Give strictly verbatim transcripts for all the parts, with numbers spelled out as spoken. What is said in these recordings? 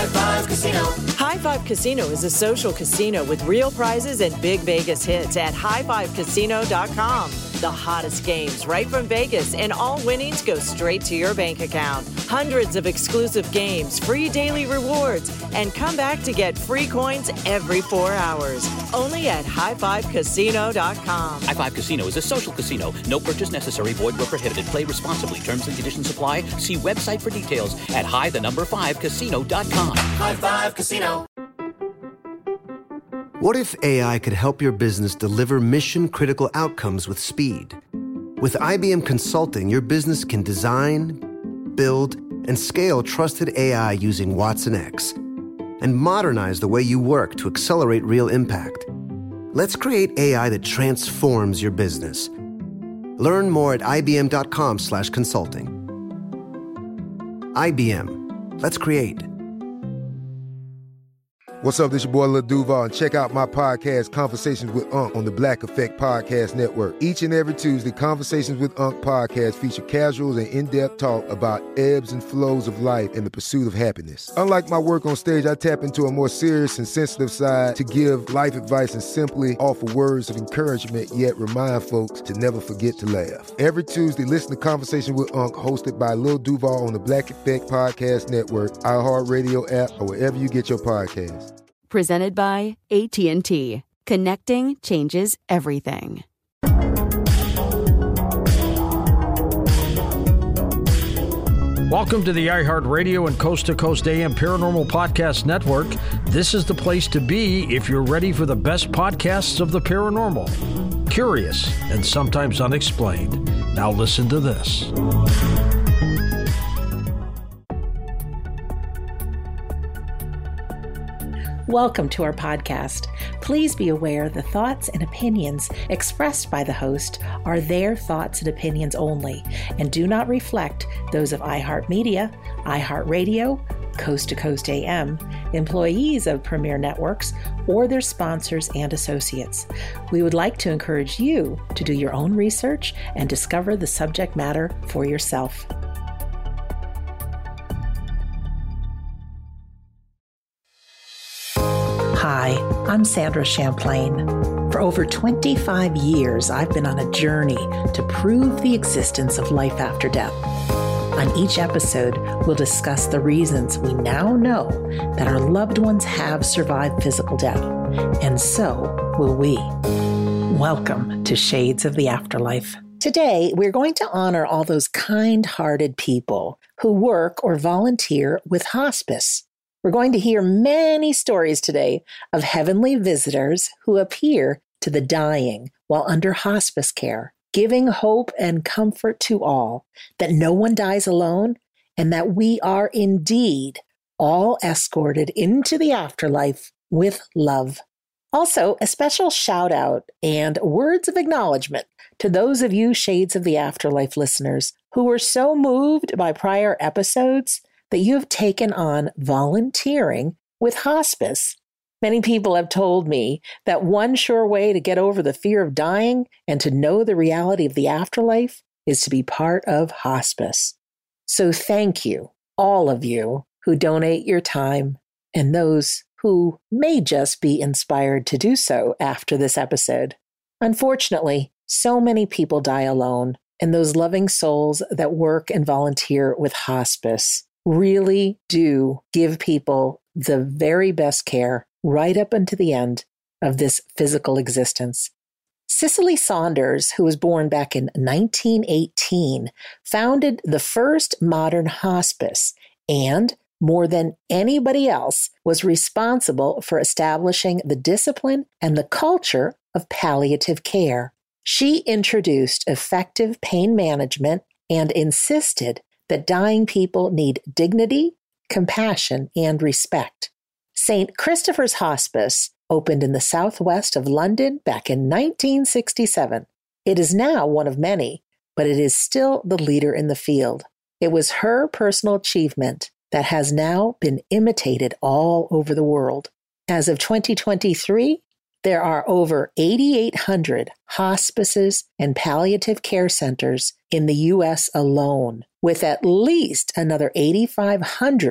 High Five Casino. High Five Casino is a social casino with real prizes and big Vegas hits at high five casino dot com. The hottest games right from Vegas, and all winnings go straight to your bank account. Hundreds of exclusive games, free daily rewards, and come back to get free coins every four hours. Only at high five casino dot com. High Five Casino is a social casino. No purchase necessary. Void where prohibited. Play responsibly. Terms and conditions apply. See website for details at high the number five casino dot com. High Five Casino. What if A I could help your business deliver mission-critical outcomes with speed? With I B M Consulting, your business can design, build, and scale trusted A I using Watson X, and modernize the way you work to accelerate real impact. Let's create A I that transforms your business. Learn more at ibm.com slash consulting. I B M. Let's create. What's up, this your boy Lil Duval, and check out my podcast, Conversations with Unc, on the Black Effect Podcast Network. Each and every Tuesday, Conversations with Unc podcast feature casuals and in-depth talk about ebbs and flows of life and the pursuit of happiness. Unlike my work on stage, I tap into a more serious and sensitive side to give life advice and simply offer words of encouragement, yet remind folks to never forget to laugh. Every Tuesday, listen to Conversation with Unc, hosted by Lil Duval on the Black Effect Podcast Network, iHeartRadio app, or wherever you get your podcasts. Presented by A T and T. Connecting changes everything. Welcome to the iHeartRadio and Coast to Coast A M Paranormal Podcast Network. This is the place to be if you're ready for the best podcasts of the paranormal. Curious and sometimes unexplained. Now listen to this. Welcome to our podcast. Please be aware the thoughts and opinions expressed by the host are their thoughts and opinions only and do not reflect those of iHeartMedia, iHeartRadio, Coast to Coast A M, employees of Premier Networks, or their sponsors and associates. We would like to encourage you to do your own research and discover the subject matter for yourself. Hi, I'm Sandra Champlain. For over twenty-five years, I've been on a journey to prove the existence of life after death. On each episode, we'll discuss the reasons we now know that our loved ones have survived physical death, and so will we. Welcome to Shades of the Afterlife. Today, we're going to honor all those kind-hearted people who work or volunteer with hospice. We're going to hear many stories today of heavenly visitors who appear to the dying while under hospice care, giving hope and comfort to all that no one dies alone and that we are indeed all escorted into the afterlife with love. Also, a special shout out and words of acknowledgement to those of you Shades of the Afterlife listeners who were so moved by prior episodes that you have taken on volunteering with hospice. Many people have told me that one sure way to get over the fear of dying and to know the reality of the afterlife is to be part of hospice. So thank you, all of you who donate your time and those who may just be inspired to do so after this episode. Unfortunately, so many people die alone, and those loving souls that work and volunteer with hospice really do give people the very best care right up until the end of this physical existence. Cicely Saunders, who was born back in nineteen eighteen, founded the first modern hospice and, more than anybody else, was responsible for establishing the discipline and the culture of palliative care. She introduced effective pain management and insisted that dying people need dignity, compassion, and respect. Saint Christopher's Hospice opened in the southwest of London back in nineteen sixty-seven. It is now one of many, but it is still the leader in the field. It was her personal achievement that has now been imitated all over the world. As of twenty twenty-three, there are over eighty-eight hundred hospices and palliative care centers in the U S alone, with at least another eighty-five hundred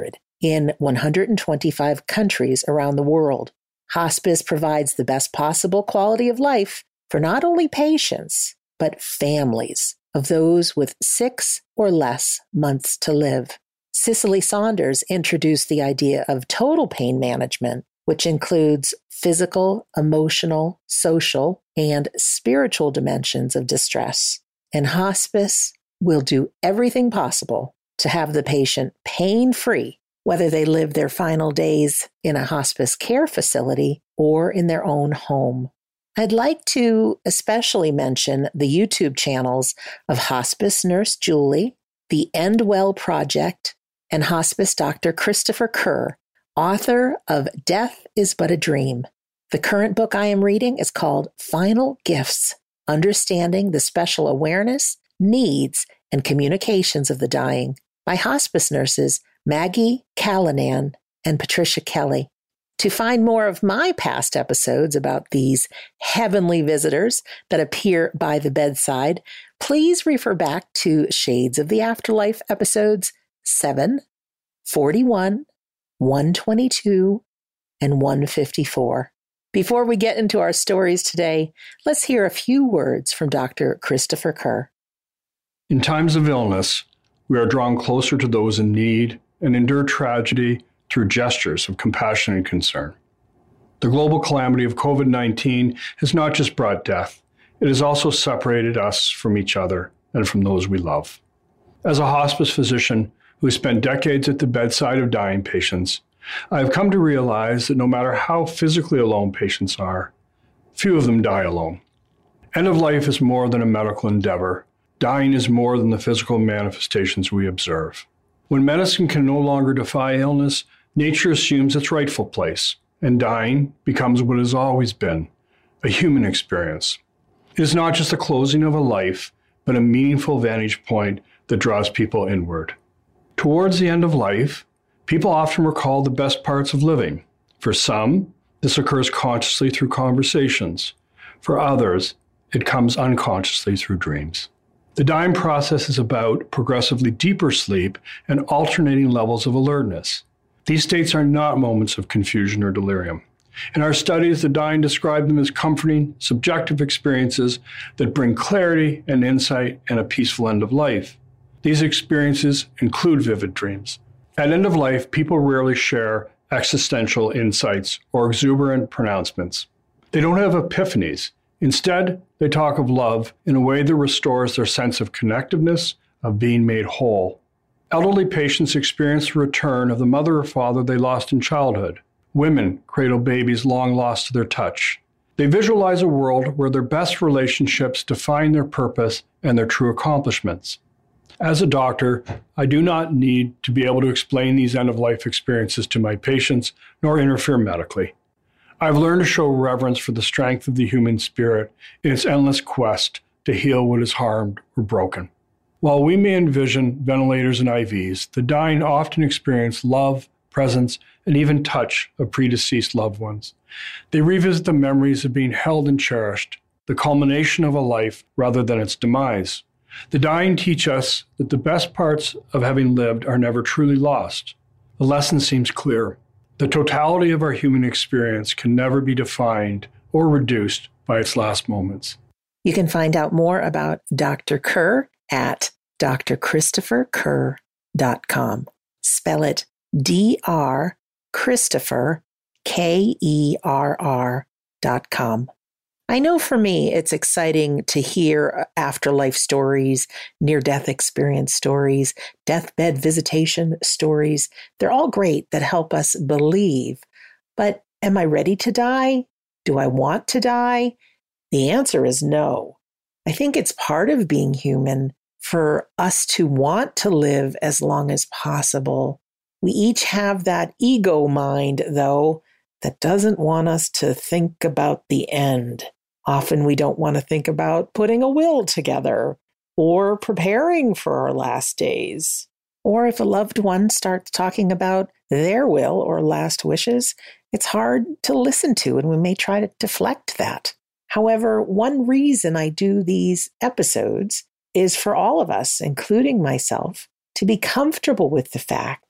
in one hundred twenty-five countries around the world. Hospice provides the best possible quality of life for not only patients, but families of those with six or less months to live. Cicely Saunders introduced the idea of total pain management, which includes physical, emotional, social, and spiritual dimensions of distress. And hospice will do everything possible to have the patient pain-free, whether they live their final days in a hospice care facility or in their own home. I'd like to especially mention the YouTube channels of Hospice Nurse Julie, the End Well Project, and Hospice Doctor Christopher Kerr, author of Death is But a Dream. The current book I am reading is called Final Gifts, Understanding the Special Awareness, Needs, and Communications of the Dying by hospice nurses Maggie Callanan and Patricia Kelly. To find more of my past episodes about these heavenly visitors that appear by the bedside, please refer back to Shades of the Afterlife episodes seven, forty-one, one twenty-two, and one fifty-four. Before we get into our stories today, let's hear a few words from Doctor Christopher Kerr. In times of illness, we are drawn closer to those in need and endure tragedy through gestures of compassion and concern. The global calamity of covid nineteen has not just brought death, it has also separated us from each other and from those we love. As a hospice physician who has spent decades at the bedside of dying patients, I have come to realize that no matter how physically alone patients are, few of them die alone. End of life is more than a medical endeavor. Dying is more than the physical manifestations we observe. When medicine can no longer defy illness, nature assumes its rightful place, and dying becomes what it has always been, a human experience. It is not just the closing of a life, but a meaningful vantage point that draws people inward. Towards the end of life, people often recall the best parts of living. For some, this occurs consciously through conversations. For others, it comes unconsciously through dreams. The dying process is about progressively deeper sleep and alternating levels of alertness. These states are not moments of confusion or delirium. In our studies, the dying describe them as comforting, subjective experiences that bring clarity and insight and a peaceful end of life. These experiences include vivid dreams. At end of life, people rarely share existential insights or exuberant pronouncements. They don't have epiphanies. Instead, they talk of love in a way that restores their sense of connectiveness, of being made whole. Elderly patients experience the return of the mother or father they lost in childhood. Women cradle babies long lost to their touch. They visualize a world where their best relationships define their purpose and their true accomplishments. As a doctor, I do not need to be able to explain these end-of-life experiences to my patients, nor interfere medically. I've learned to show reverence for the strength of the human spirit in its endless quest to heal what is harmed or broken. While we may envision ventilators and I Vs, the dying often experience love, presence, and even touch of predeceased loved ones. They revisit the memories of being held and cherished, the culmination of a life rather than its demise. The dying teach us that the best parts of having lived are never truly lost. The lesson seems clear. The totality of our human experience can never be defined or reduced by its last moments. You can find out more about Doctor Kerr at d r christopher kerr dot com. Spell it D R Christopher, K E R R dot com. I know for me, it's exciting to hear afterlife stories, near-death experience stories, deathbed visitation stories. They're all great that help us believe. But am I ready to die? Do I want to die? The answer is no. I think it's part of being human for us to want to live as long as possible. We each have that ego mind, though, that doesn't want us to think about the end. Often we don't want to think about putting a will together or preparing for our last days. Or if a loved one starts talking about their will or last wishes, it's hard to listen to, and we may try to deflect that. However, one reason I do these episodes is for all of us, including myself, to be comfortable with the fact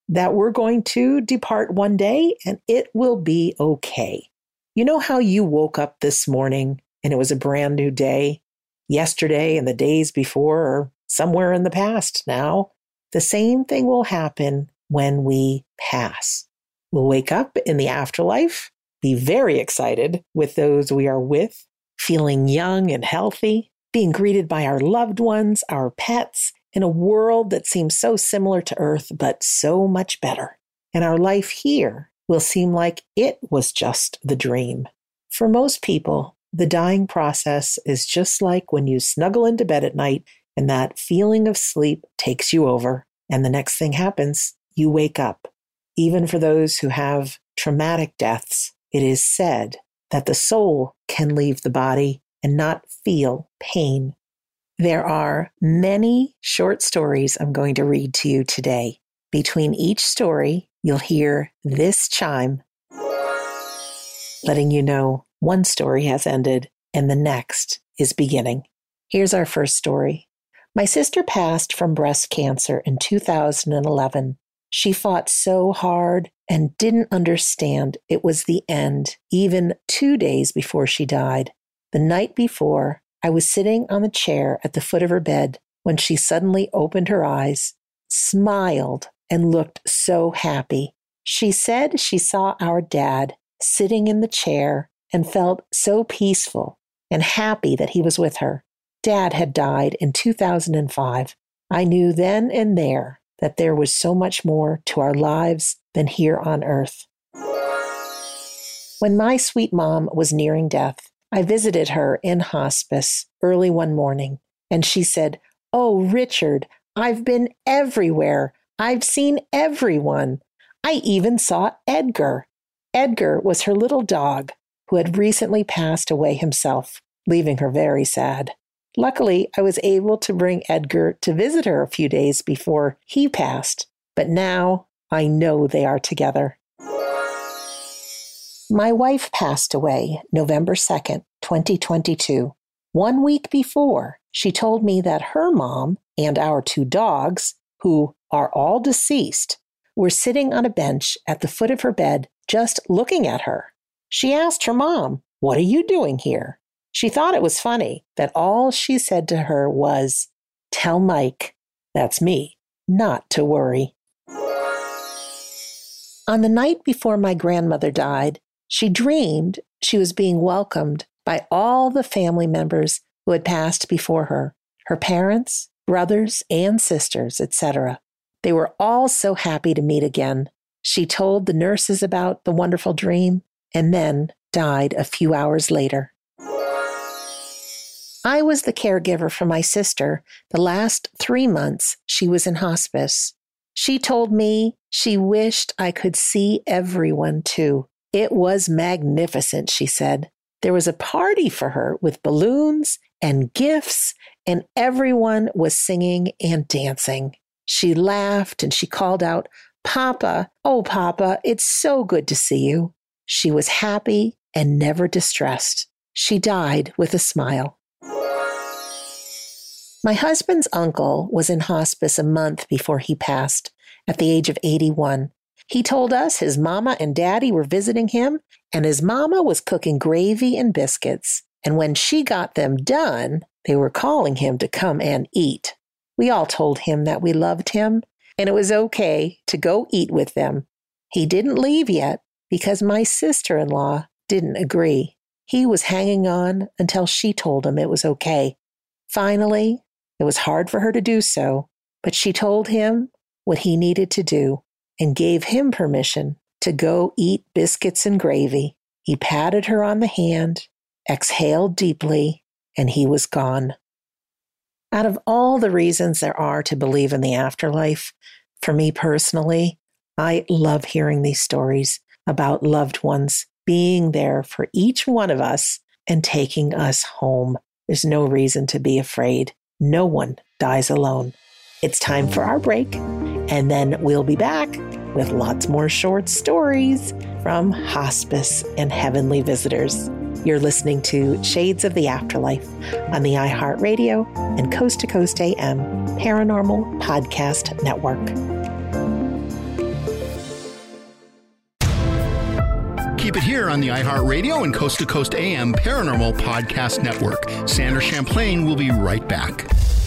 that we're going to depart one day and it will be okay. You know how you woke up this morning and it was a brand new day? Yesterday and the days before or somewhere in the past now, the same thing will happen when we pass. We'll wake up in the afterlife, be very excited with those we are with, feeling young and healthy, being greeted by our loved ones, our pets, in a world that seems so similar to Earth, but so much better. And our life here will seem like it was just the dream. For most people, the dying process is just like when you snuggle into bed at night and that feeling of sleep takes you over, and the next thing happens, you wake up. Even for those who have traumatic deaths, it is said that the soul can leave the body and not feel pain. There are many short stories I'm going to read to you today. Between each story, you'll hear this chime, letting you know one story has ended and the next is beginning. Here's our first story. My sister passed from breast cancer in two thousand eleven. She fought so hard and didn't understand it was the end, even two days before she died. The night before, I was sitting on the chair at the foot of her bed when she suddenly opened her eyes, smiled, and looked so happy. She said she saw our dad sitting in the chair and felt so peaceful and happy that he was with her. Dad had died in two thousand five. I knew then and there that there was so much more to our lives than here on earth. When my sweet mom was nearing death, I visited her in hospice early one morning, and she said, "Oh, Richard, I've been everywhere. I've seen everyone. I even saw Edgar." Edgar was her little dog who had recently passed away himself, leaving her very sad. Luckily, I was able to bring Edgar to visit her a few days before he passed, but now I know they are together. My wife passed away November second, twenty twenty-two. One week before, she told me that her mom and our two dogs, who are all deceased, were sitting on a bench at the foot of her bed just looking at her. She asked her mom, "What are you doing here?" She thought it was funny that all she said to her was, "Tell Mike," that's me, "not to worry." On the night before my grandmother died, she dreamed she was being welcomed by all the family members who had passed before her, her parents, brothers and sisters, et cetera. They were all so happy to meet again. She told the nurses about the wonderful dream and then died a few hours later. I was the caregiver for my sister the last three months she was in hospice. She told me she wished I could see everyone too. It was magnificent, she said. There was a party for her with balloons and gifts, and everyone was singing and dancing. She laughed and she called out, "Papa, oh Papa, it's so good to see you." She was happy and never distressed. She died with a smile. My husband's uncle was in hospice a month before he passed, at the age of eighty-one. He told us his mama and daddy were visiting him, and his mama was cooking gravy and biscuits. And when she got them done, they were calling him to come and eat. We all told him that we loved him, and it was okay to go eat with them. He didn't leave yet because my sister-in-law didn't agree. He was hanging on until she told him it was okay. Finally, it was hard for her to do so, but she told him what he needed to do and gave him permission to go eat biscuits and gravy. He patted her on the hand, exhaled deeply, and he was gone. Out of all the reasons there are to believe in the afterlife, for me personally, I love hearing these stories about loved ones being there for each one of us and taking us home. There's no reason to be afraid. No one dies alone. It's time for our break, and then we'll be back with lots more short stories from hospice and heavenly visitors. You're listening to Shades of the Afterlife on the iHeartRadio and Coast to Coast A M Paranormal Podcast Network. Keep it here on the iHeartRadio and Coast to Coast A M Paranormal Podcast Network. Sandra Champlain will be right back.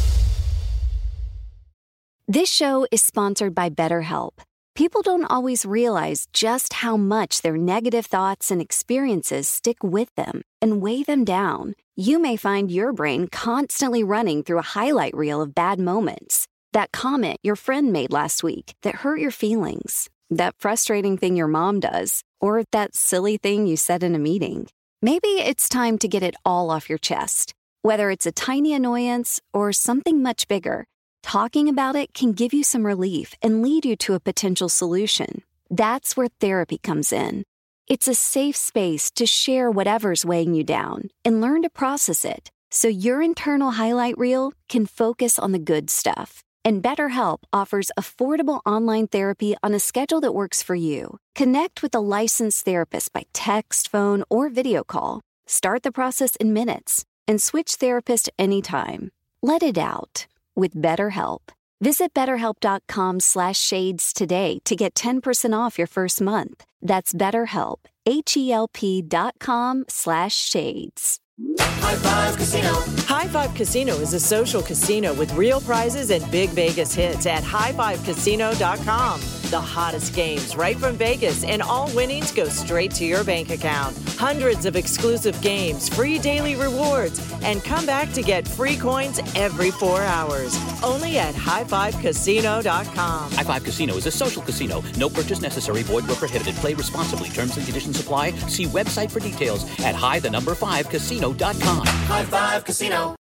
This show is sponsored by BetterHelp. People don't always realize just how much their negative thoughts and experiences stick with them and weigh them down. You may find your brain constantly running through a highlight reel of bad moments. That comment your friend made last week that hurt your feelings. That frustrating thing your mom does. Or that silly thing you said in a meeting. Maybe it's time to get it all off your chest. Whether it's a tiny annoyance or something much bigger, talking about it can give you some relief and lead you to a potential solution. That's where therapy comes in. It's a safe space to share whatever's weighing you down and learn to process it so your internal highlight reel can focus on the good stuff. And BetterHelp offers affordable online therapy on a schedule that works for you. Connect with a licensed therapist by text, phone, or video call. Start the process in minutes and switch therapist anytime. Let it out with BetterHelp. Visit betterhelp.com slash shades today to get ten percent off your first month. That's BetterHelp, H-E-L-P dot com slash shades. High Five Casino. High Five Casino is a social casino with real prizes and big Vegas hits at high five casino dot com. The hottest games right from Vegas, and all winnings go straight to your bank account. Hundreds of exclusive games, free daily rewards, and come back to get free coins every four hours. Only at high five casino dot com. High Five Casino is a social casino. No purchase necessary. Void where prohibited. Play responsibly. Terms and conditions apply. See website for details at high the number five casino dot com. High Five Casino.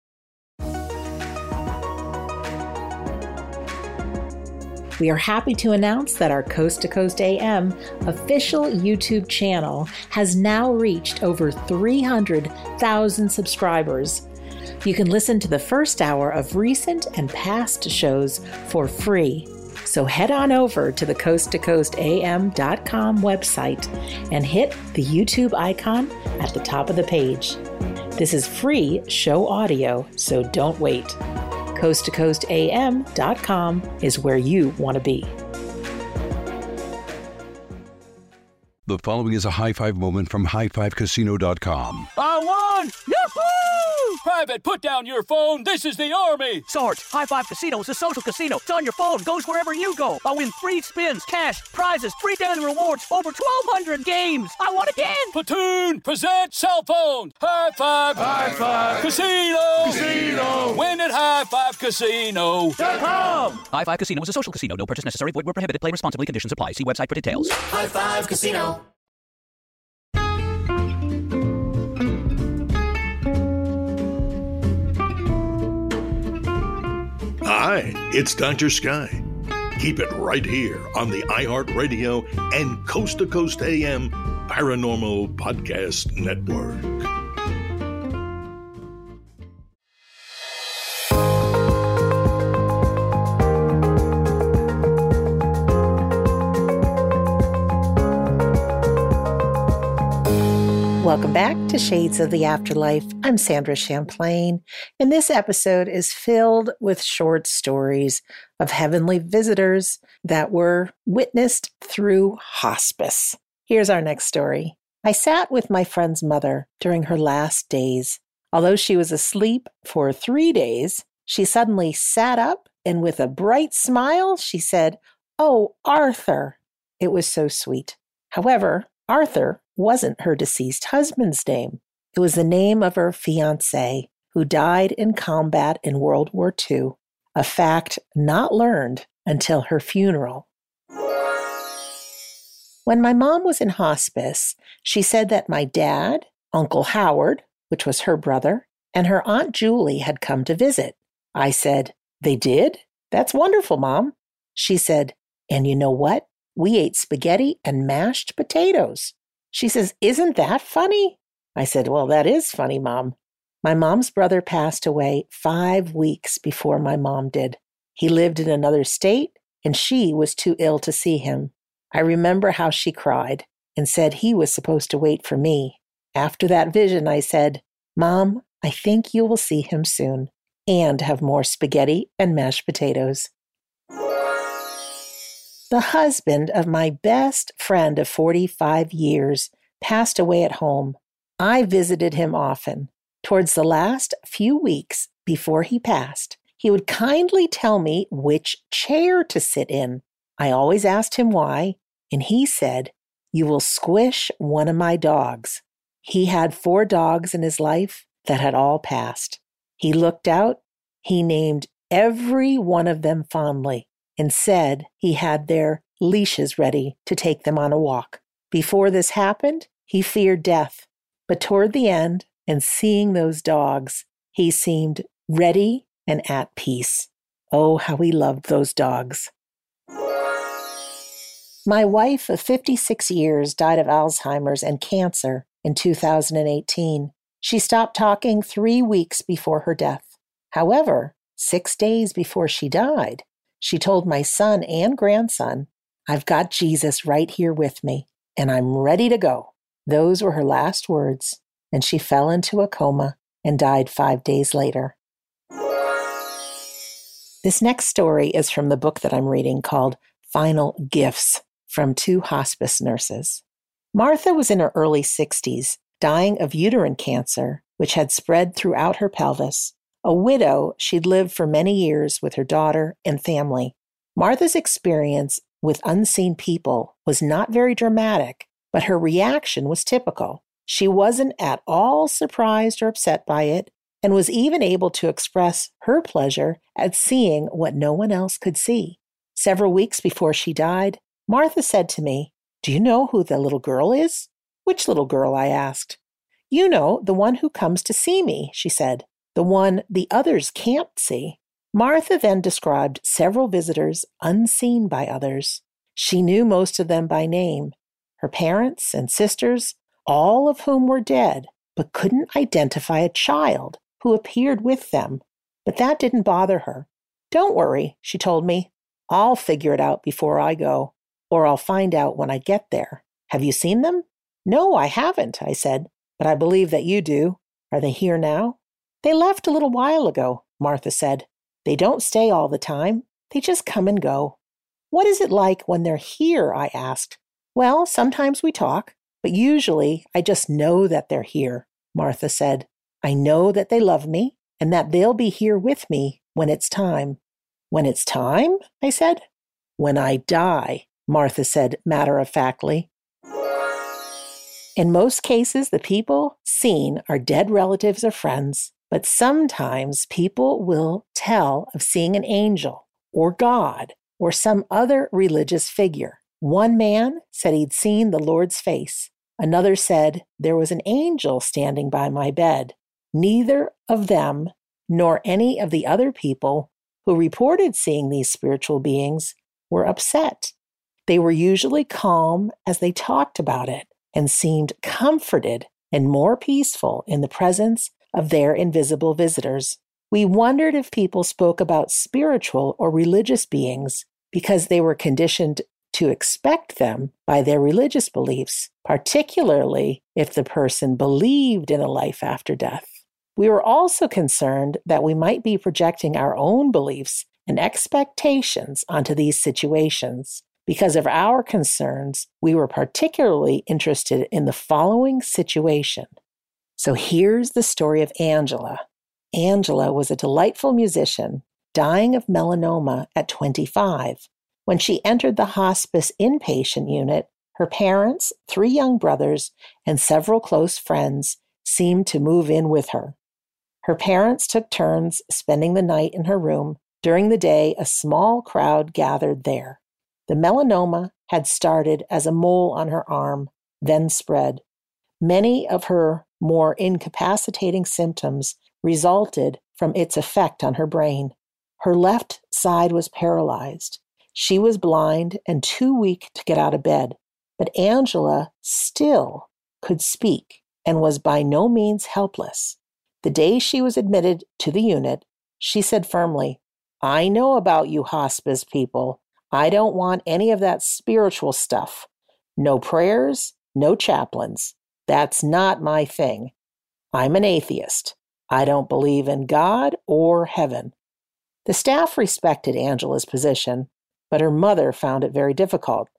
We are happy to announce that our Coast to Coast A M official YouTube channel has now reached over three hundred thousand subscribers. You can listen to the first hour of recent and past shows for free. So head on over to the coast to coast A M dot com website and hit the YouTube icon at the top of the page. This is free show audio, so don't wait. coast to coast A M dot com is where you want to be. The following is a high five moment from high five casino dot com. I won! Yahoo! Private, put down your phone. This is the Army. Sarge, High Five Casino is a social casino. It's on your phone. Goes wherever you go. I win free spins, cash, prizes, free daily rewards, over twelve hundred games. I won again. Platoon, present cell phone. High Five. High Five. Casino. Casino. Win at high five casino dot com. High Five Casino is a social casino. No purchase necessary. Void where prohibited. Play responsibly. Conditions apply. See website for details. High Five Casino. Hi, it's Doctor Sky. Keep it right here on the iHeartRadio and Coast to Coast A M Paranormal Podcast Network. Welcome back to Shades of the Afterlife. I'm Sandra Champlain, and this episode is filled with short stories of heavenly visitors that were witnessed through hospice. Here's our next story. I sat with my friend's mother during her last days. Although she was asleep for three days, she suddenly sat up and with a bright smile, she said, "Oh, Arthur." It was so sweet. However, Arthur wasn't her deceased husband's name. It was the name of her fiancé, who died in combat in World War Two, a fact not learned until her funeral. When my mom was in hospice, she said that my dad, Uncle Howard, which was her brother, and her Aunt Julie had come to visit. I said, "They did? That's wonderful, Mom." She said, "And you know what? We ate spaghetti and mashed potatoes." She says, "Isn't that funny?" I said, "Well, that is funny, Mom." My mom's brother passed away five weeks before my mom did. He lived in another state, and she was too ill to see him. I remember how she cried and said he was supposed to wait for me. After that vision, I said, "Mom, I think you will see him soon and have more spaghetti and mashed potatoes." The husband of my best friend of forty-five years passed away at home. I visited him often. Towards the last few weeks before he passed, he would kindly tell me which chair to sit in. I always asked him why, and he said, "You will squish one of my dogs." He had four dogs in his life that had all passed. He looked out, he named every one of them fondly, and said he had their leashes ready to take them on a walk. Before this happened, he feared death, but toward the end, and seeing those dogs, he seemed ready and at peace. Oh, how he loved those dogs. My wife of fifty-six years died of Alzheimer's and cancer in two thousand eighteen. She stopped talking three weeks before her death. However, six days before she died, she told my son and grandson, "I've got Jesus right here with me, and I'm ready to go." Those were her last words, and she fell into a coma and died five days later. This next story is from the book that I'm reading called Final Gifts from Two Hospice Nurses. Martha was in her early sixties, dying of uterine cancer, which had spread throughout her pelvis. A widow, she'd lived for many years with her daughter and family. Martha's experience with unseen people was not very dramatic, but her reaction was typical. She wasn't at all surprised or upset by it, and was even able to express her pleasure at seeing what no one else could see. Several weeks before she died, Martha said to me, "Do you know who the little girl is?" "Which little girl?" I asked. "You know, the one who comes to see me," she said. "The one the others can't see." Martha then described several visitors unseen by others. She knew most of them by name, her parents and sisters, all of whom were dead, but couldn't identify a child who appeared with them. But that didn't bother her. "Don't worry," she told me. "I'll figure it out before I go, or I'll find out when I get there. Have you seen them?" "No, I haven't," I said, "but I believe that you do. Are they here now?" "They left a little while ago," Martha said. "They don't stay all the time. They just come and go." "What is it like when they're here?" I asked. "Well, sometimes we talk, but usually I just know that they're here," Martha said. "I know that they love me and that they'll be here with me when it's time." "When it's time?" I said. "When I die," Martha said matter-of-factly. In most cases, the people seen are dead relatives or friends, but sometimes people will tell of seeing an angel or God or some other religious figure. One man said he'd seen the Lord's face. Another said there was an angel standing by my bed. Neither of them nor any of the other people who reported seeing these spiritual beings were upset. They were usually calm as they talked about it and seemed comforted and more peaceful in the presence of their invisible visitors. We wondered if people spoke about spiritual or religious beings because they were conditioned to expect them by their religious beliefs, particularly if the person believed in a life after death. We were also concerned that we might be projecting our own beliefs and expectations onto these situations. Because of our concerns, we were particularly interested in the following situation. So here's the story of Angela. Angela was a delightful musician, dying of melanoma at twenty-five. When she entered the hospice inpatient unit, her parents, three young brothers, and several close friends seemed to move in with her. Her parents took turns spending the night in her room. During the day, a small crowd gathered there. The melanoma had started as a mole on her arm, then spread. Many of her more incapacitating symptoms resulted from its effect on her brain. Her left side was paralyzed. She was blind and too weak to get out of bed. But Angela still could speak and was by no means helpless. The day she was admitted to the unit, she said firmly, "I know about you hospice people. I don't want any of that spiritual stuff. No prayers, no chaplains. That's not my thing. I'm an atheist. I don't believe in God or heaven." The staff respected Angela's position, but her mother found it very difficult.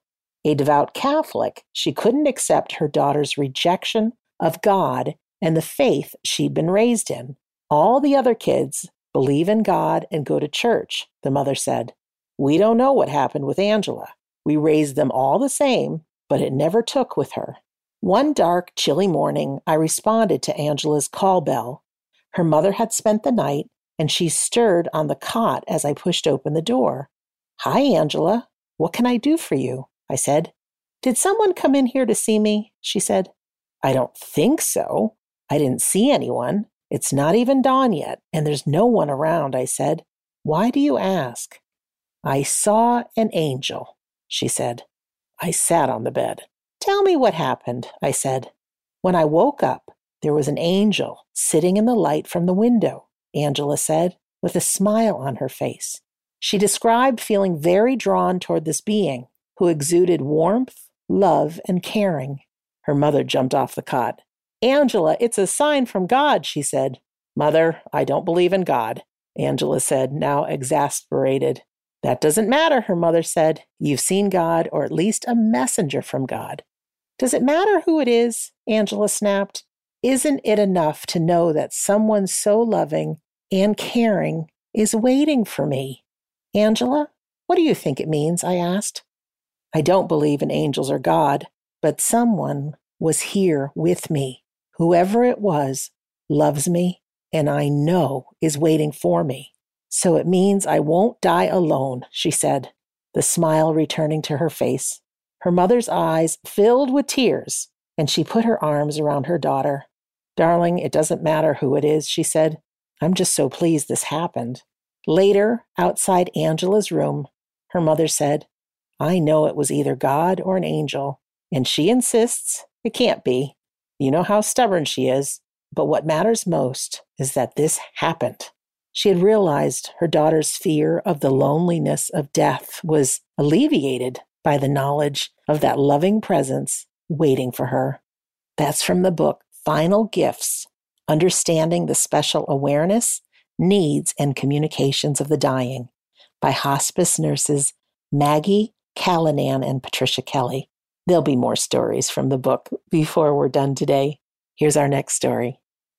A devout Catholic, she couldn't accept her daughter's rejection of God and the faith she'd been raised in. All the other kids believe in God and go to church, the mother said. We don't know what happened with Angela. We raised them all the same, but it never took with her. One dark, chilly morning, I responded to Angela's call bell. Her mother had spent the night, and she stirred on the cot as I pushed open the door. Hi, Angela. What can I do for you? I said. Did someone come in here to see me? She said. I don't think so. I didn't see anyone. It's not even dawn yet, and there's no one around, I said. Why do you ask? I saw an angel, she said. I sat on the bed. Tell me what happened, I said. When I woke up, there was an angel sitting in the light from the window, Angela said, with a smile on her face. She described feeling very drawn toward this being, who exuded warmth, love, and caring. Her mother jumped off the cot. Angela, it's a sign from God, she said. Mother, I don't believe in God, Angela said, now exasperated. That doesn't matter, her mother said. You've seen God, or at least a messenger from God. Does it matter who it is? Angela snapped. Isn't it enough to know that someone so loving and caring is waiting for me? Angela, what do you think it means? I asked. I don't believe in angels or God, but someone was here with me. Whoever it was loves me, and I know is waiting for me. So it means I won't die alone, she said, the smile returning to her face. Her mother's eyes filled with tears, and she put her arms around her daughter. Darling, it doesn't matter who it is, she said. I'm just so pleased this happened. Later, outside Angela's room, her mother said, I know it was either God or an angel, and she insists it can't be. You know how stubborn she is, but what matters most is that this happened. She had realized her daughter's fear of the loneliness of death was alleviated by the knowledge of that loving presence waiting for her. That's from the book Final Gifts, Understanding the Special Awareness, Needs, and Communications of the Dying by hospice nurses Maggie Callanan and Patricia Kelly. There'll be more stories from the book before we're done today. Here's our next story.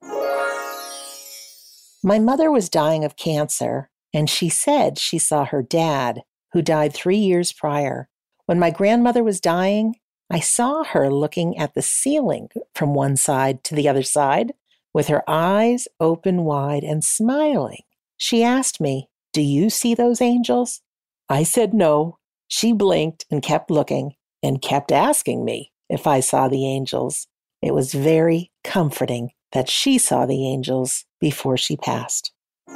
My mother was dying of cancer, and she said she saw her dad, who died three years prior. When my grandmother was dying, I saw her looking at the ceiling from one side to the other side, with her eyes open wide and smiling. She asked me, "Do you see those angels?" I said no. She blinked and kept looking and kept asking me if I saw the angels. It was very comforting that she saw the angels before she passed.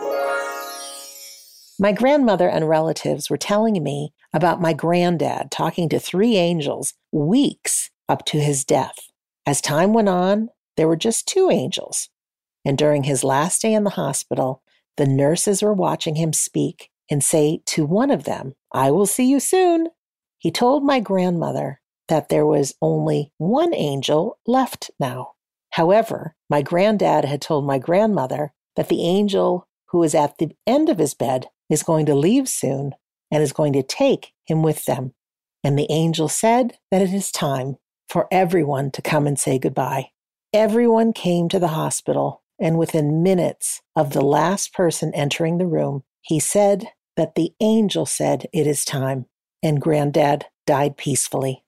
My grandmother and relatives were telling me about my granddad talking to three angels weeks up to his death. As time went on, there were just two angels. And during his last day in the hospital, the nurses were watching him speak and say to one of them, "I will see you soon." He told my grandmother that there was only one angel left now. However, my granddad had told my grandmother that the angel who is at the end of his bed is going to leave soon and is going to take him with them. And the angel said that it is time for everyone to come and say goodbye. Everyone came to the hospital, and within minutes of the last person entering the room, he said that the angel said it is time, and Granddad died peacefully.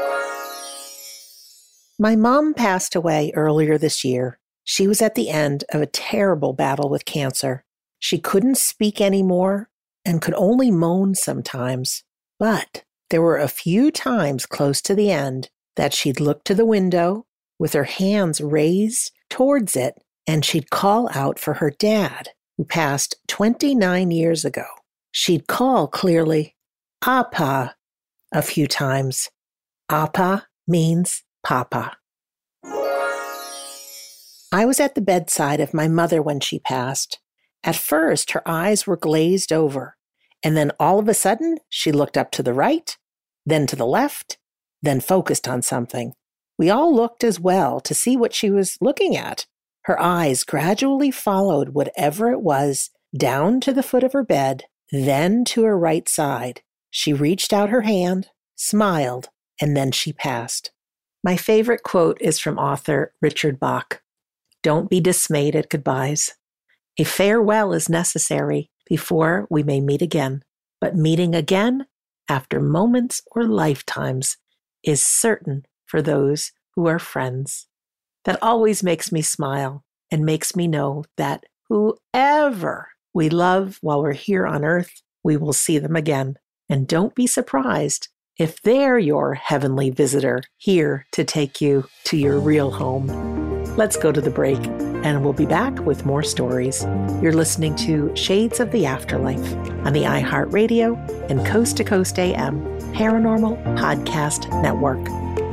My mom passed away earlier this year. She was at the end of a terrible battle with cancer. She couldn't speak anymore and could only moan sometimes. But there were a few times close to the end that she'd look to the window with her hands raised towards it, and she'd call out for her dad, who passed twenty-nine years ago. She'd call clearly, "Appa," a few times. Appa means Papa. I was at the bedside of my mother when she passed. At first, her eyes were glazed over, and then all of a sudden, she looked up to the right, then to the left, then focused on something. We all looked as well to see what she was looking at. Her eyes gradually followed whatever it was down to the foot of her bed, then to her right side. She reached out her hand, smiled, and then she passed. My favorite quote is from author Richard Bach. Don't be dismayed at goodbyes. A farewell is necessary before we may meet again, but meeting again after moments or lifetimes is certain for those who are friends. That always makes me smile and makes me know that whoever we love while we're here on earth, we will see them again. And don't be surprised if they're your heavenly visitor here to take you to your real home. Let's go to the break, and we'll be back with more stories. You're listening to Shades of the Afterlife on the iHeartRadio and Coast to Coast A M Paranormal Podcast Network.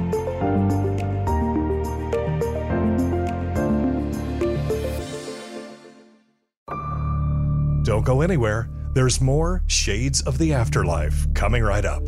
Don't go anywhere. There's more Shades of the Afterlife coming right up.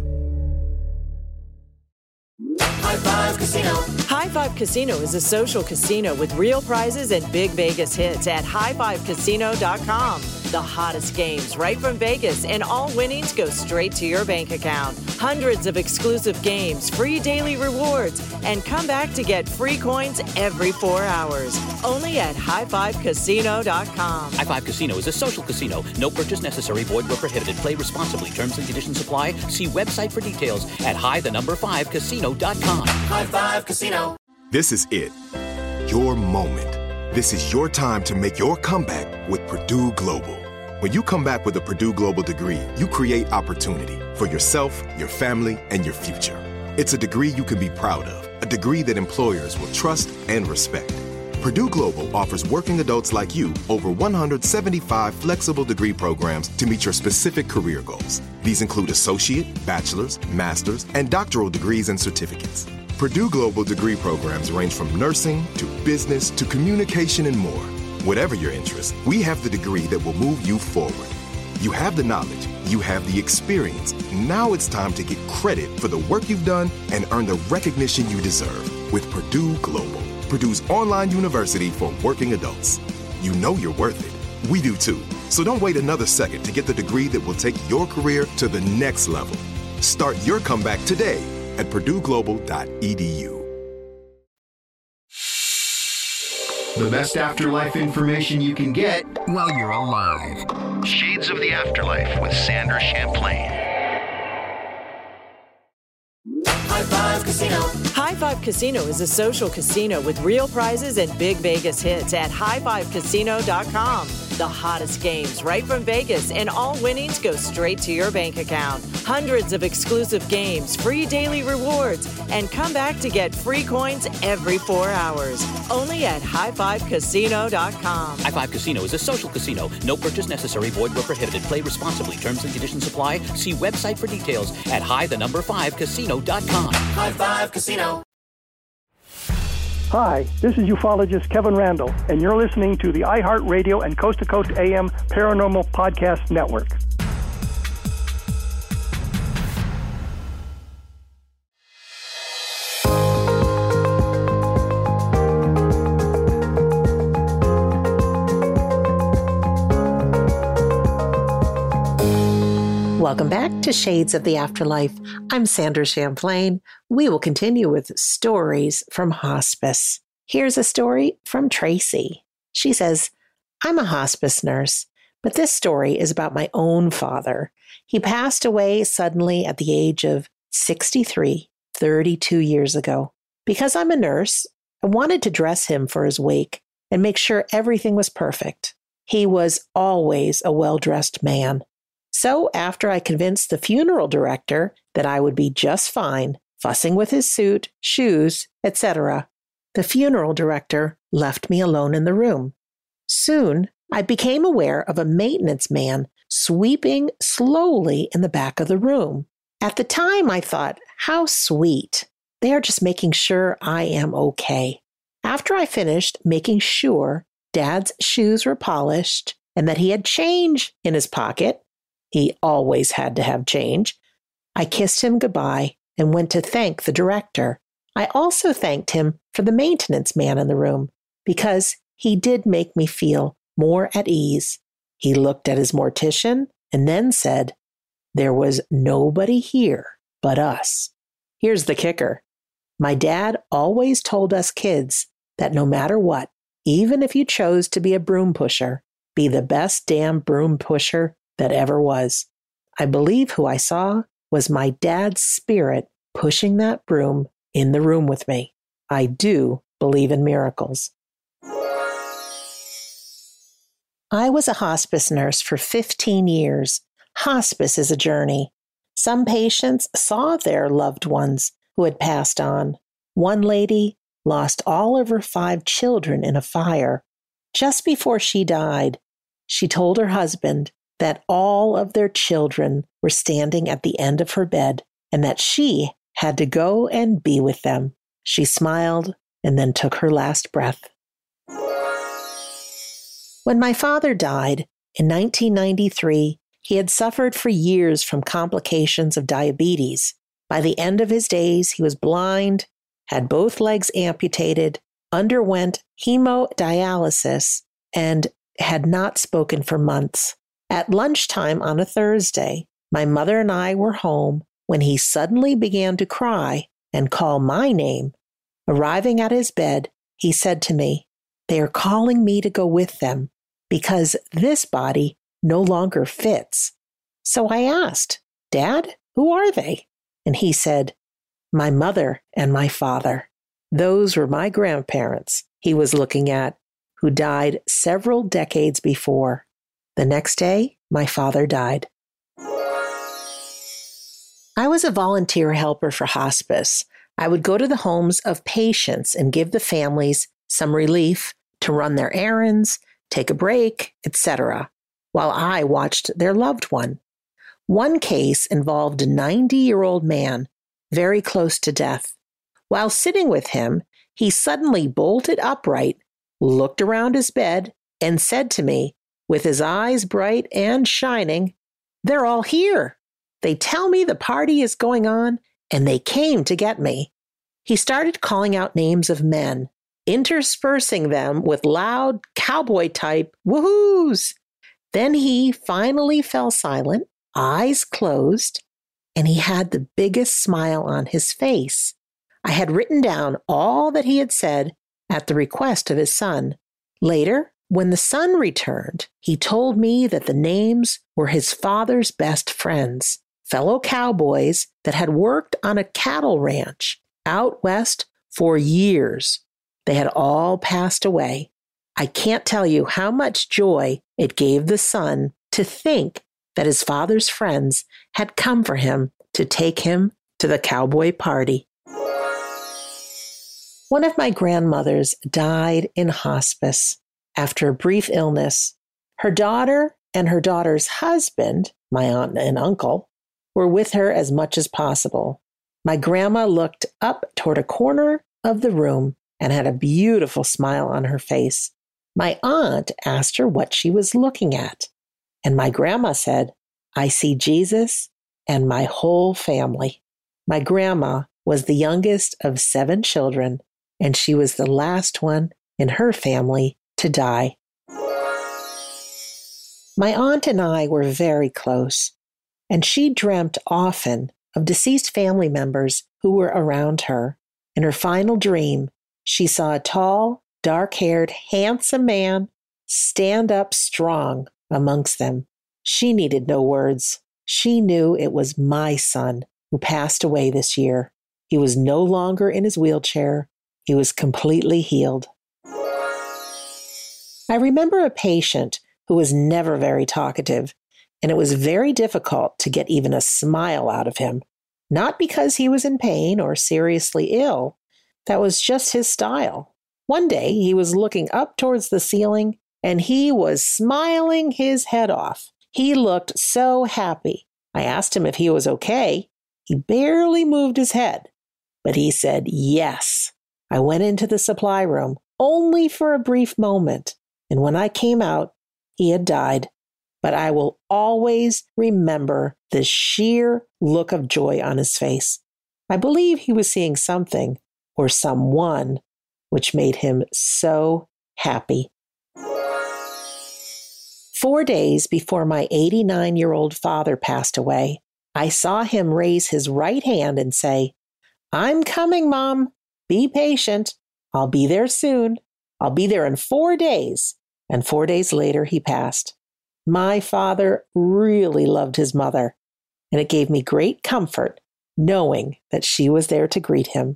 High Five Casino. High Five Casino is a social casino with real prizes and big Vegas hits at high five casino dot com. The hottest games right from Vegas, and all winnings go straight to your bank account. Hundreds of exclusive games, free daily rewards, and come back to get free coins every four hours. Only at high five casino dot com. High Five Casino is a social casino. No purchase necessary. Void where prohibited. Play responsibly. Terms and conditions apply. See website for details at high the number five casino dot com. High Five Casino. This is it. Your moment. This is your time to make your comeback with Purdue Global. When you come back with a Purdue Global degree, you create opportunity for yourself, your family, and your future. It's a degree you can be proud of, a degree that employers will trust and respect. Purdue Global offers working adults like you over one hundred seventy-five flexible degree programs to meet your specific career goals. These include associate, bachelor's, master's, and doctoral degrees and certificates. Purdue Global degree programs range from nursing to business to communication and more. Whatever your interest, we have the degree that will move you forward. You have the knowledge, you have the experience. Now it's time to get credit for the work you've done and earn the recognition you deserve with Purdue Global, Purdue's online university for working adults. You know you're worth it. We do too. So don't wait another second to get the degree that will take your career to the next level. Start your comeback today at purdue global dot e d u. The best afterlife information you can get while you're alive. Shades of the Afterlife with Sandra Champlain. High Five Casino. High Five Casino is a social casino with real prizes and big Vegas hits at high five casino dot com. The hottest games right from Vegas, and all winnings go straight to your bank account. Hundreds of exclusive games, free daily rewards, and come back to get free coins every four hours. Only at high five casino dot com. High Five Casino is a social casino. No purchase necessary. Void where prohibited. Play responsibly. Terms and conditions apply. See website for details at high the number five casino dot com. High Five Casino. Hi, this is ufologist Kevin Randall, and you're listening to the iHeartRadio and Coast to Coast A M Paranormal Podcast Network. Welcome back to Shades of the Afterlife. I'm Sandra Champlain. We will continue with stories from hospice. Here's a story from Tracy. She says, I'm a hospice nurse, but this story is about my own father. He passed away suddenly at the age of sixty-three, thirty-two years ago. Because I'm a nurse, I wanted to dress him for his wake and make sure everything was perfect. He was always a well-dressed man. So after I convinced the funeral director that I would be just fine, fussing with his suit, shoes, et cetera, the funeral director left me alone in the room. Soon, I became aware of a maintenance man sweeping slowly in the back of the room. At the time, I thought, how sweet. They are just making sure I am okay. After I finished making sure Dad's shoes were polished and that he had change in his pocket, he always had to have change, I kissed him goodbye and went to thank the director. I also thanked him for the maintenance man in the room because he did make me feel more at ease. He looked at his mortician and then said, there was nobody here but us. Here's the kicker. My dad always told us kids that no matter what, even if you chose to be a broom pusher, be the best damn broom pusher that ever was. I believe who I saw was my dad's spirit pushing that broom in the room with me. I do believe in miracles. I was a hospice nurse for fifteen years. Hospice is a journey. Some patients saw their loved ones who had passed on. One lady lost all of her five children in a fire. Just before she died, she told her husband that all of their children were standing at the end of her bed and that she had to go and be with them. She smiled and then took her last breath. When my father died in nineteen ninety-three, he had suffered for years from complications of diabetes. By the end of his days, he was blind, had both legs amputated, underwent hemodialysis, and had not spoken for months. At lunchtime on a Thursday, my mother and I were home when he suddenly began to cry and call my name. Arriving at his bed, he said to me, "They are calling me to go with them because this body no longer fits." So I asked, "Dad, who are they?" And he said, "My mother and my father." Those were my grandparents he was looking at, who died several decades before. The next day, my father died. I was a volunteer helper for hospice. I would go to the homes of patients and give the families some relief to run their errands, take a break, et cetera, while I watched their loved one. One case involved a ninety-year-old man, very close to death. While sitting with him, he suddenly bolted upright, looked around his bed, and said to me, with his eyes bright and shining, "They're all here. They tell me the party is going on, and they came to get me." He started calling out names of men, interspersing them with loud cowboy-type woohoos. Then he finally fell silent, eyes closed, and he had the biggest smile on his face. I had written down all that he had said at the request of his son. Later, when the son returned, he told me that the names were his father's best friends, fellow cowboys that had worked on a cattle ranch out west for years. They had all passed away. I can't tell you how much joy it gave the son to think that his father's friends had come for him to take him to the cowboy party. One of my grandmothers died in hospice after a brief illness. Her daughter and her daughter's husband, my aunt and uncle, were with her as much as possible. My grandma looked up toward a corner of the room and had a beautiful smile on her face. My aunt asked her what she was looking at, and my grandma said, "I see Jesus and my whole family." My grandma was the youngest of seven children, and she was the last one in her family to die. My aunt and I were very close, and she dreamt often of deceased family members who were around her. In her final dream, she saw a tall, dark-haired, handsome man stand up strong amongst them. She needed no words. She knew it was my son who passed away this year. He was no longer in his wheelchair. He was completely healed. I remember a patient who was never very talkative, and it was very difficult to get even a smile out of him. Not because he was in pain or seriously ill. That was just his style. One day, he was looking up towards the ceiling, and he was smiling his head off. He looked so happy. I asked him if he was okay. He barely moved his head, but he said yes. I went into the supply room only for a brief moment, and when I came out, he had died. But I will always remember the sheer look of joy on his face. I believe he was seeing something or someone which made him so happy. Four days before my eighty-nine-year-old father passed away, I saw him raise his right hand and say, I'm coming, Mom. Be patient. I'll be there soon. I'll be there in four days. And four days later, he passed. My father really loved his mother, and it gave me great comfort knowing that she was there to greet him.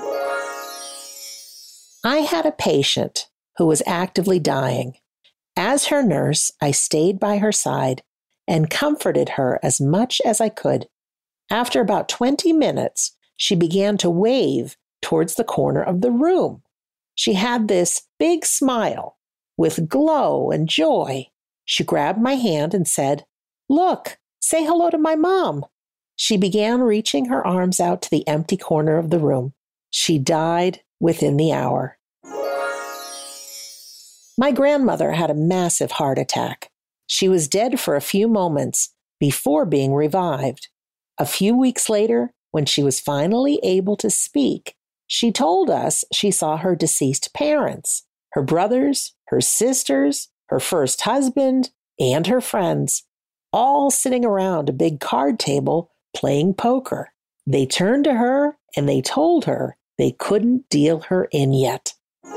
I had a patient who was actively dying. As her nurse, I stayed by her side and comforted her as much as I could. After about twenty minutes, she began to wave towards the corner of the room. She had this big smile with glow and joy. She grabbed my hand and said, "Look, say hello to my mom." She began reaching her arms out to the empty corner of the room. She died within the hour. My grandmother had a massive heart attack. She was dead for a few moments before being revived. A few weeks later, when she was finally able to speak, she told us she saw her deceased parents, her brothers, her sisters, her first husband, and her friends, all sitting around a big card table playing poker. They turned to her and they told her they couldn't deal her in yet.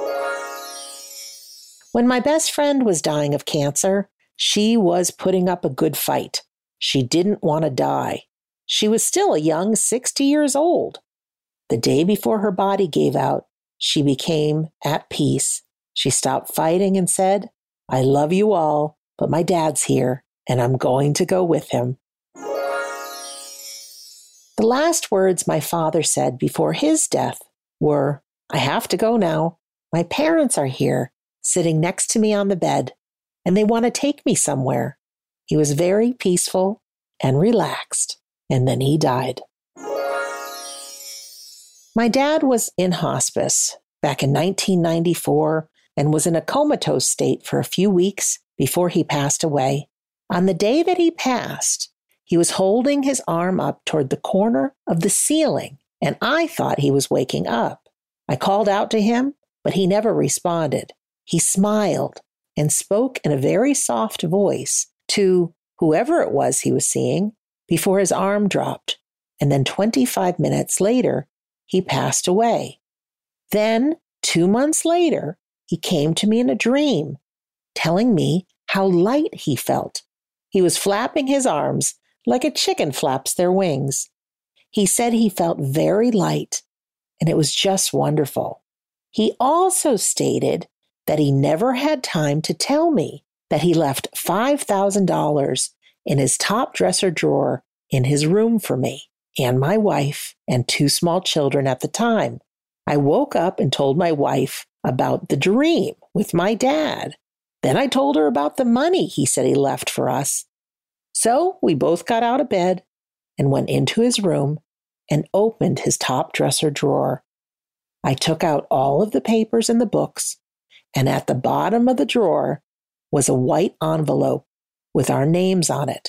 When my best friend was dying of cancer, she was putting up a good fight. She didn't want to die. She was still a young sixty years old. The day before her body gave out, she became at peace. She stopped fighting and said, "I love you all, but my dad's here, and I'm going to go with him." The last words my father said before his death were, "I have to go now. My parents are here, sitting next to me on the bed, and they want to take me somewhere." He was very peaceful and relaxed, and then he died. My dad was in hospice back in nineteen ninety-four and was in a comatose state for a few weeks before he passed away. On the day that he passed, he was holding his arm up toward the corner of the ceiling, and I thought he was waking up. I called out to him, but he never responded. He smiled and spoke in a very soft voice to whoever it was he was seeing before his arm dropped, and then twenty-five minutes later, he passed away. Then, two months later, he came to me in a dream, telling me how light he felt. He was flapping his arms like a chicken flaps their wings. He said he felt very light, and it was just wonderful. He also stated that he never had time to tell me that he left five thousand dollars in his top dresser drawer in his room for me and my wife and two small children at the time. I woke up and told my wife about the dream with my dad. Then I told her about the money he said he left for us. So we both got out of bed and went into his room and opened his top dresser drawer. I took out all of the papers and the books, and at the bottom of the drawer was a white envelope with our names on it.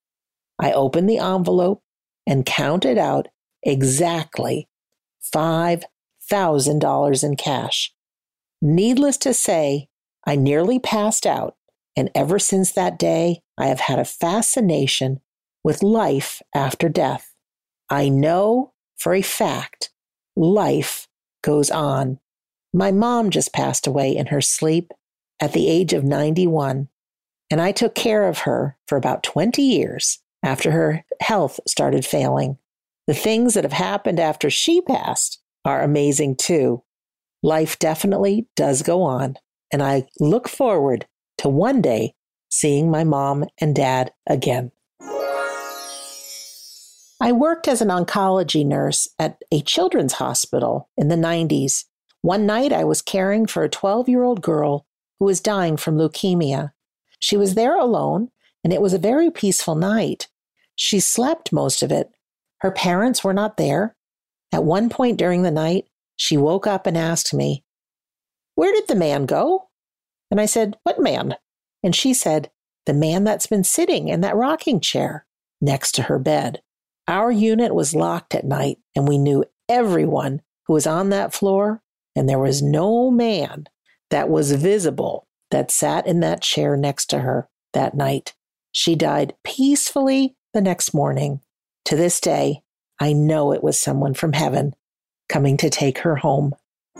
I opened the envelope and counted out exactly five thousand dollars in cash. Needless to say, I nearly passed out, and ever since that day, I have had a fascination with life after death. I know for a fact life goes on. My mom just passed away in her sleep at the age of ninety-one, and I took care of her for about twenty years after her health started failing. The things that have happened after she passed are amazing too. Life definitely does go on, and I look forward to one day seeing my mom and dad again. I worked as an oncology nurse at a children's hospital in the nineties. One night I was caring for a twelve-year-old girl who was dying from leukemia. She was there alone, and it was a very peaceful night. She slept most of it. Her parents were not there. At one point during the night, she woke up and asked me, "Where did the man go?" And I said, "What man?" And she said, "The man that's been sitting in that rocking chair next to her bed." Our unit was locked at night, and we knew everyone who was on that floor, and there was no man that was visible that sat in that chair next to her that night. She died peacefully the next morning. To this day, I know it was someone from heaven coming to take her home.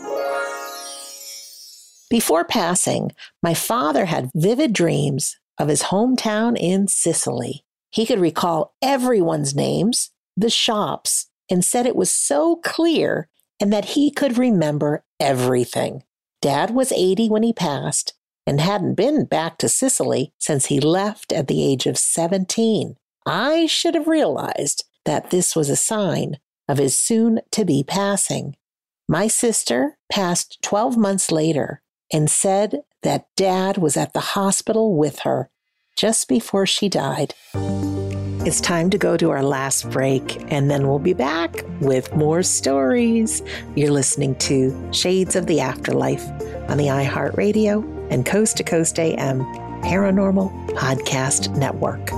Before passing, my father had vivid dreams of his hometown in Sicily. He could recall everyone's names, the shops, and said it was so clear and that he could remember everything. Dad was eighty when he passed and hadn't been back to Sicily since he left at the age of seventeen. I should have realized that this was a sign of his soon-to-be passing. My sister passed twelve months later and said that Dad was at the hospital with her just before she died. It's time to go to our last break, and then we'll be back with more stories. You're listening to Shades of the Afterlife on the iHeartRadio and Coast to Coast A M Paranormal Podcast Network.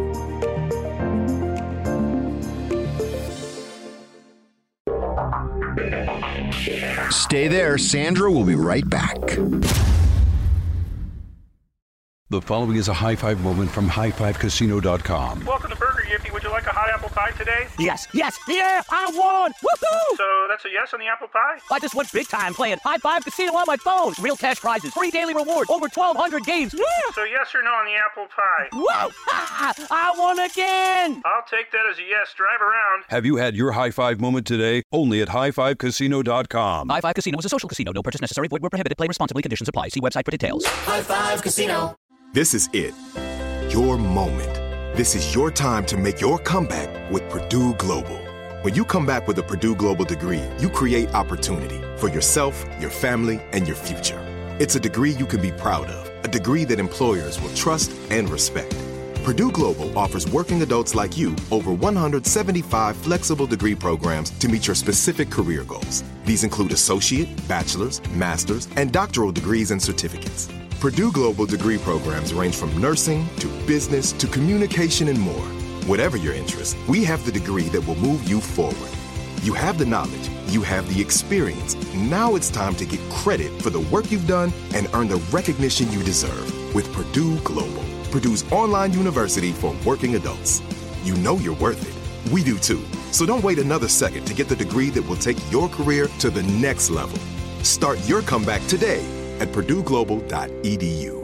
Stay there. Sandra will be right back. The following is a high five moment from high five casino dot com. Welcome to Burger Yippee. Would you like a hot apple pie today? Yes, yes, yeah, I won! Woohoo! So that's a yes on the apple pie? I just went big time playing High Five Casino on my phone. Real cash prizes, free daily rewards, over twelve hundred games. Yeah! So yes or no on the apple pie? Whoa! I won again! I'll take that as a yes. Drive around. Have you had your high five moment today? Only at high five casino dot com. High Five Casino is a social casino. No purchase necessary. Void where prohibited. Play responsibly. Conditions apply. See website for details. High Five Casino. This is it. Your moment. This is your time to make your comeback with Purdue Global. When you come back with a Purdue Global degree, you create opportunity for yourself, your family, and your future. It's a degree you can be proud of, a degree that employers will trust and respect. Purdue Global offers working adults like you over one hundred seventy-five flexible degree programs to meet your specific career goals. These include associate, bachelor's, master's, and doctoral degrees and certificates. Purdue Global degree programs range from nursing to business to communication and more. Whatever your interest, we have the degree that will move you forward. You have the knowledge, you have the experience. Now it's time to get credit for the work you've done and earn the recognition you deserve with Purdue Global, Purdue's online university for working adults. You know you're worth it. We do too. So don't wait another second to get the degree that will take your career to the next level. Start your comeback today at purdue global dot e d u.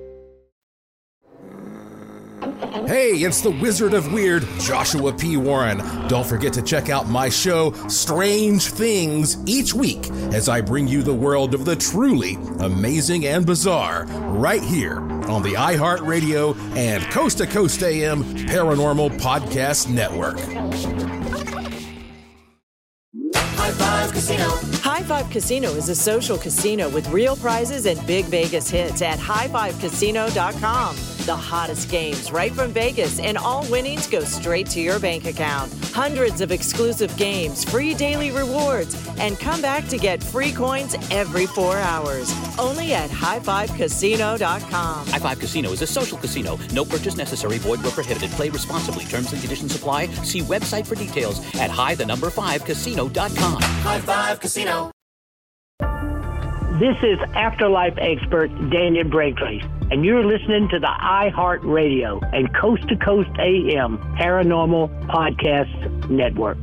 Hey, it's the Wizard of Weird, Joshua P. Warren. Don't forget to check out my show, Strange Things, each week as I bring you the world of the truly amazing and bizarre right here on the iHeartRadio and Coast to Coast A M Paranormal Podcast Network. High Five Casino. High Five Casino is a social casino with real prizes and big Vegas hits at high five casino dot com. The hottest games right from Vegas, and all winnings go straight to your bank account. Hundreds of exclusive games, free daily rewards, and come back to get free coins every four hours. Only at high five casino dot com. High Five Casino is a social casino. No purchase necessary. Void where prohibited. Play responsibly. Terms and conditions apply. See website for details at high the number five casino dot com. High Five Casino. This is Afterlife expert Daniel Brinkley, and you're listening to the iHeartRadio and Coast to Coast A M Paranormal Podcast Network.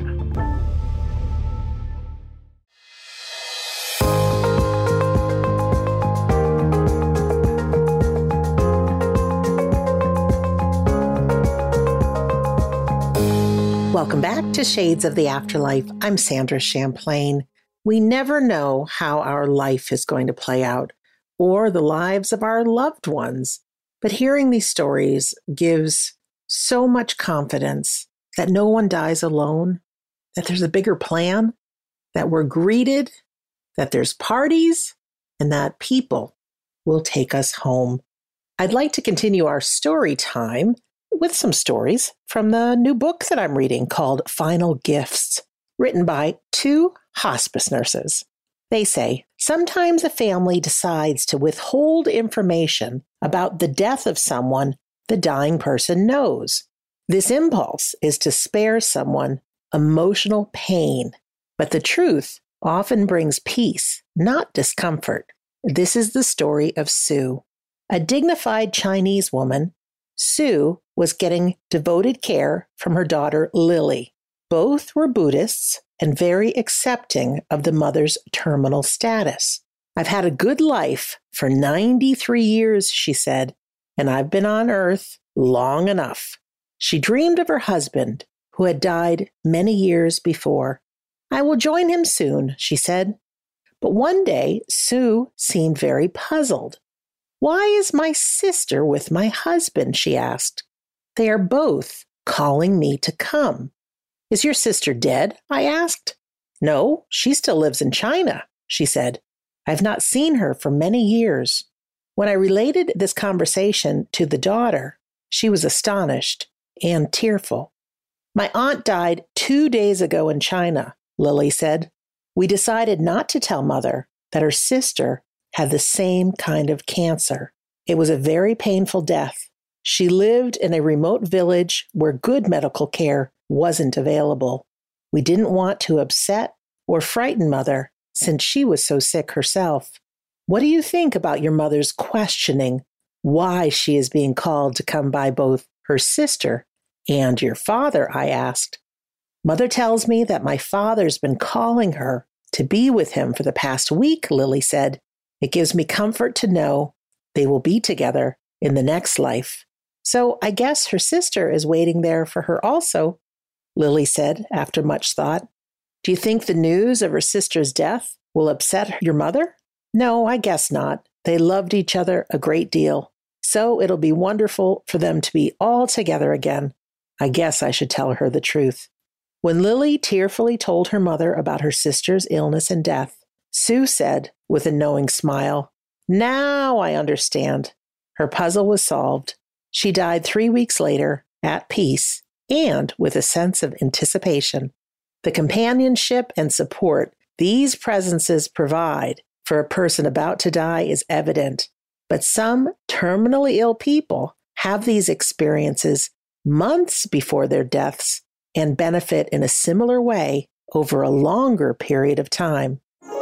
Welcome back to Shades of the Afterlife. I'm Sandra Champlain. We never know how our life is going to play out or the lives of our loved ones. But hearing these stories gives so much confidence that no one dies alone, that there's a bigger plan, that we're greeted, that there's parties, and that people will take us home. I'd like to continue our story time with some stories from the new book that I'm reading called Final Gifts, written by two hospice nurses. They say, sometimes a family decides to withhold information about the death of someone the dying person knows. This impulse is to spare someone emotional pain, but the truth often brings peace, not discomfort. This is the story of Sue. A dignified Chinese woman, Sue was getting devoted care from her daughter Lily. Both were Buddhists and very accepting of the mother's terminal status. I've had a good life for ninety-three years, she said, and I've been on Earth long enough. She dreamed of her husband, who had died many years before. I will join him soon, she said. But one day, Sue seemed very puzzled. Why is my sister with my husband? She asked. They are both calling me to come. Is your sister dead? I asked. No, she still lives in China, she said. I've not seen her for many years. When I related this conversation to the daughter, she was astonished and tearful. My aunt died two days ago in China, Lily said. We decided not to tell Mother that her sister had the same kind of cancer. It was a very painful death. She lived in a remote village where good medical care wasn't available. We didn't want to upset or frighten Mother since she was so sick herself. What do you think about your mother's questioning why she is being called to come by both her sister and your father? I asked. Mother tells me that my father's been calling her to be with him for the past week, Lily said. It gives me comfort to know they will be together in the next life. So I guess her sister is waiting there for her also, Lily said after much thought. Do you think the news of her sister's death will upset your mother? No, I guess not. They loved each other a great deal. So it'll be wonderful for them to be all together again. I guess I should tell her the truth. When Lily tearfully told her mother about her sister's illness and death, Sue said with a knowing smile, Now I understand. Her puzzle was solved. She died three weeks later, at peace, and with a sense of anticipation. The companionship and support these presences provide for a person about to die is evident, but some terminally ill people have these experiences months before their deaths and benefit in a similar way over a longer period of time.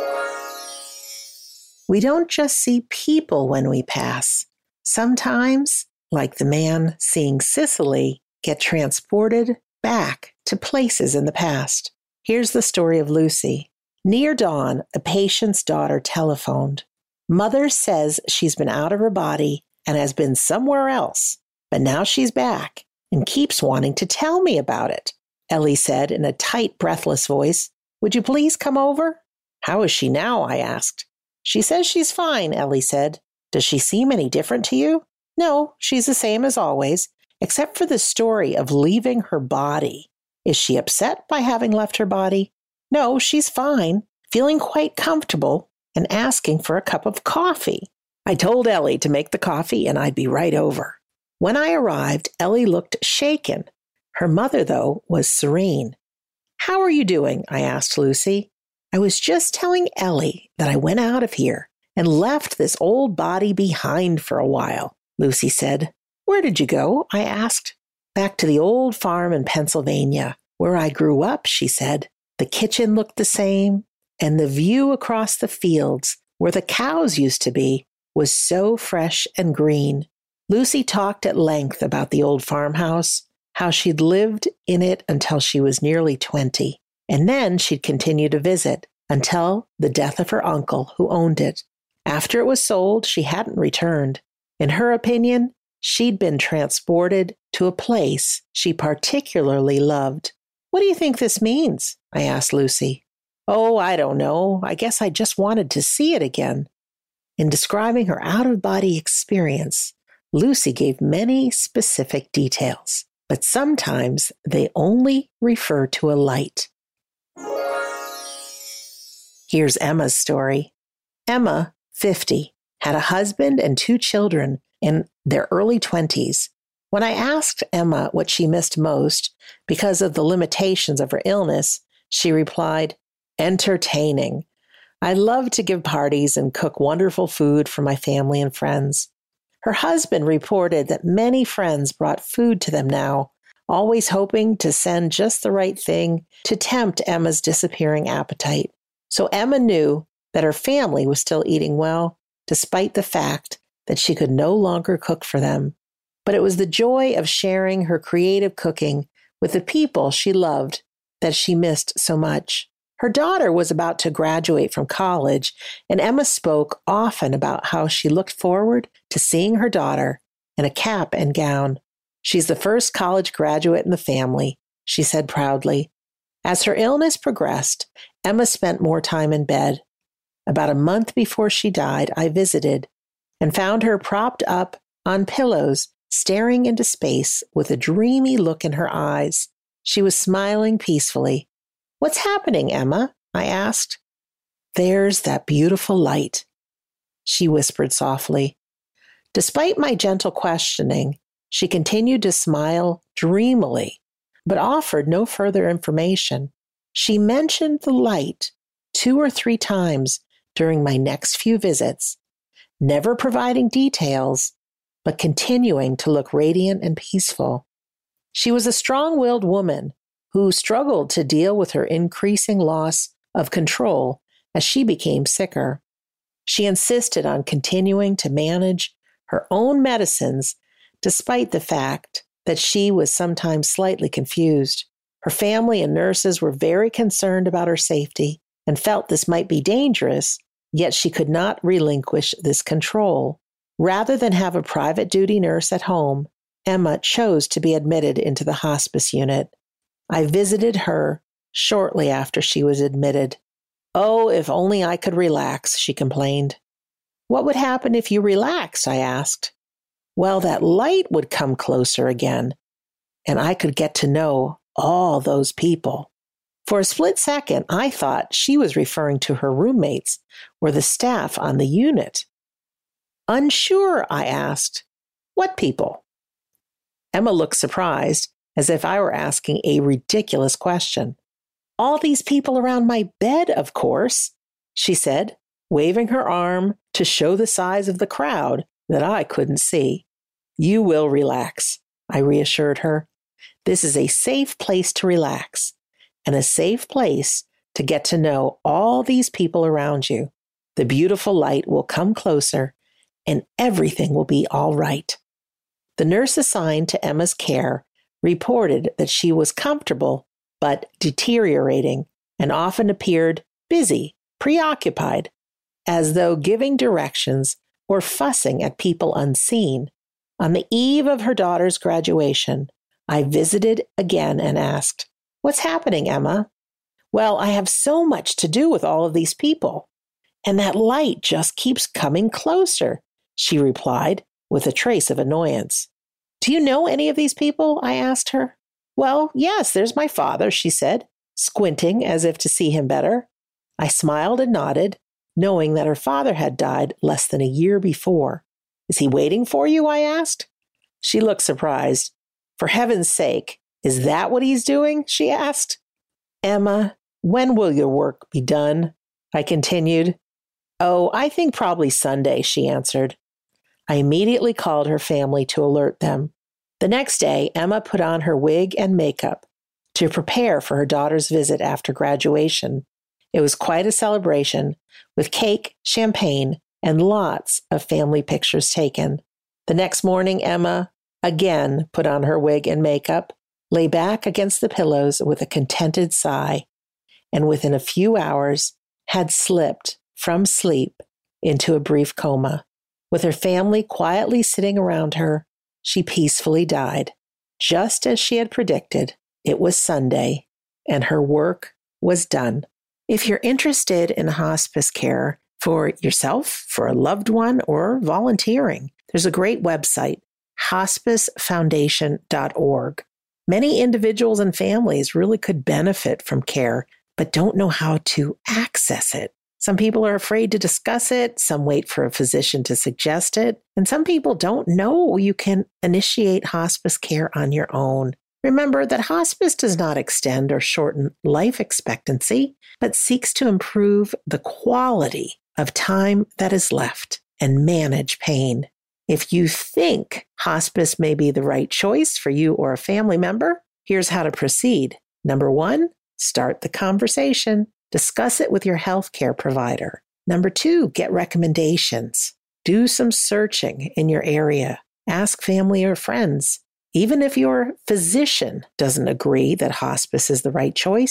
We don't just see people when we pass. Sometimes, like the man seeing Sicily, get transported back to places in the past. Here's the story of Lucy. Near dawn, a patient's daughter telephoned. Mother says she's been out of her body and has been somewhere else, but now she's back and keeps wanting to tell me about it. Ellie said in a tight, breathless voice. Would you please come over? How is she now? I asked. She says she's fine, Ellie said. Does she seem any different to you? No, she's the same as always, except for the story of leaving her body. Is she upset by having left her body? No, she's fine, feeling quite comfortable and asking for a cup of coffee. I told Ellie to make the coffee and I'd be right over. When I arrived, Ellie looked shaken. Her mother, though, was serene. How are you doing? I asked Lucy. I was just telling Ellie that I went out of here and left this old body behind for a while, Lucy said. Where did you go? I asked. Back to the old farm in Pennsylvania, where I grew up, she said. The kitchen looked the same, and the view across the fields where the cows used to be was so fresh and green. Lucy talked at length about the old farmhouse, how she'd lived in it until she was nearly twenty, and then she'd continue to visit until the death of her uncle who owned it. After it was sold, she hadn't returned. In her opinion, she'd been transported to a place she particularly loved. What do you think this means? I asked Lucy. Oh, I don't know. I guess I just wanted to see it again. In describing her out-of-body experience, Lucy gave many specific details, but sometimes they only refer to a light. Here's Emma's story. Emma, fifty, had a husband and two children in their early twenties. When I asked Emma what she missed most because of the limitations of her illness, she replied, entertaining. I love to give parties and cook wonderful food for my family and friends. Her husband reported that many friends brought food to them now, always hoping to send just the right thing to tempt Emma's disappearing appetite. So Emma knew that her family was still eating well, despite the fact that she could no longer cook for them. But it was the joy of sharing her creative cooking with the people she loved that she missed so much. Her daughter was about to graduate from college, and Emma spoke often about how she looked forward to seeing her daughter in a cap and gown. She's the first college graduate in the family, she said proudly. As her illness progressed, Emma spent more time in bed. About a month before she died, I visited and found her propped up on pillows, staring into space with a dreamy look in her eyes. She was smiling peacefully. "What's happening, Emma?" I asked. "There's that beautiful light," she whispered softly. Despite my gentle questioning, she continued to smile dreamily, but offered no further information. She mentioned the light two or three times during my next few visits, never providing details, but continuing to look radiant and peaceful. She was a strong-willed woman who struggled to deal with her increasing loss of control as she became sicker. She insisted on continuing to manage her own medicines despite the fact that she was sometimes slightly confused. Her family and nurses were very concerned about her safety and felt this might be dangerous, yet she could not relinquish this control. Rather than have a private duty nurse at home, Emma chose to be admitted into the hospice unit. I visited her shortly after she was admitted. "Oh, if only I could relax," she complained. "What would happen if you relaxed?" I asked. "Well, that light would come closer again, and I could get to know all those people." For a split second, I thought she was referring to her roommates or the staff on the unit. Unsure, I asked, "What people?" Emma looked surprised, as if I were asking a ridiculous question. "All these people around my bed, of course," she said, waving her arm to show the size of the crowd that I couldn't see. "You will relax," I reassured her. "This is a safe place to relax, and a safe place to get to know all these people around you. The beautiful light will come closer, and everything will be all right." The nurse assigned to Emma's care reported that she was comfortable but deteriorating and often appeared busy, preoccupied, as though giving directions or fussing at people unseen. On the eve of her daughter's graduation, I visited again and asked, "What's happening, Emma?" "Well, I have so much to do with all of these people, and that light just keeps coming closer," she replied with a trace of annoyance. "Do you know any of these people?" I asked her. "Well, yes, there's my father," she said, squinting as if to see him better. I smiled and nodded, knowing that her father had died less than a year before. "Is he waiting for you?" I asked. She looked surprised. "For heaven's sake, is that what he's doing?" she asked. "Emma, when will your work be done?" I continued. "Oh, I think probably Sunday," she answered. I immediately called her family to alert them. The next day, Emma put on her wig and makeup to prepare for her daughter's visit after graduation. It was quite a celebration, with cake, champagne, and lots of family pictures taken. The next morning, Emma again put on her wig and makeup, lay back against the pillows with a contented sigh, and within a few hours had slipped from sleep into a brief coma. With her family quietly sitting around her, she peacefully died. Just as she had predicted, it was Sunday, and her work was done. If you're interested in hospice care for yourself, for a loved one, or volunteering, there's a great website, hospice foundation dot org. Many individuals and families really could benefit from care, but don't know how to access it. Some people are afraid to discuss it, some wait for a physician to suggest it, and some people don't know you can initiate hospice care on your own. Remember that hospice does not extend or shorten life expectancy, but seeks to improve the quality of time that is left and manage pain. If you think hospice may be the right choice for you or a family member, here's how to proceed. Number one, start the conversation. Discuss it with your healthcare provider. Number two, get recommendations. Do some searching in your area. Ask family or friends. Even if your physician doesn't agree that hospice is the right choice,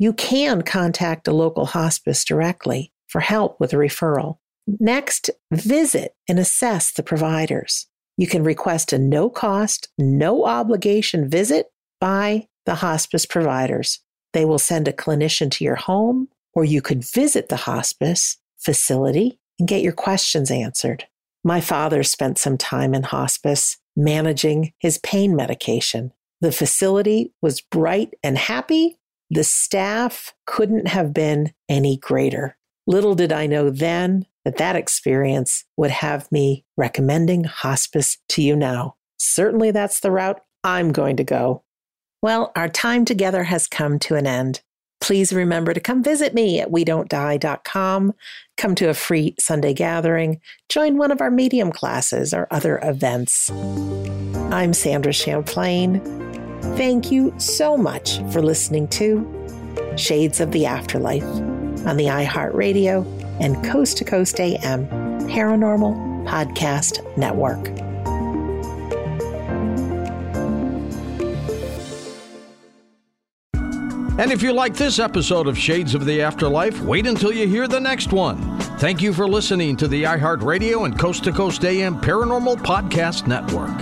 You can contact a local hospice directly for help with a referral. Next, visit and assess the providers. You can request a no-cost, no-obligation visit by the hospice providers. They will send a clinician to your home, or you could visit the hospice facility and get your questions answered. My father spent some time in hospice managing his pain medication. The facility was bright and happy. The staff couldn't have been any greater. Little did I know then that that experience would have me recommending hospice to you now. Certainly that's the route I'm going to go. Well, our time together has come to an end. Please remember to come visit me at we don't die dot com. Come to a free Sunday gathering. Join one of our medium classes or other events. I'm Sandra Champlain. Thank you so much for listening to Shades of the Afterlife on the iHeartRadio and Coast to Coast A M Paranormal Podcast Network. And if you like this episode of Shades of the Afterlife, wait until you hear the next one. Thank you for listening to the iHeartRadio and Coast to Coast A M Paranormal Podcast Network.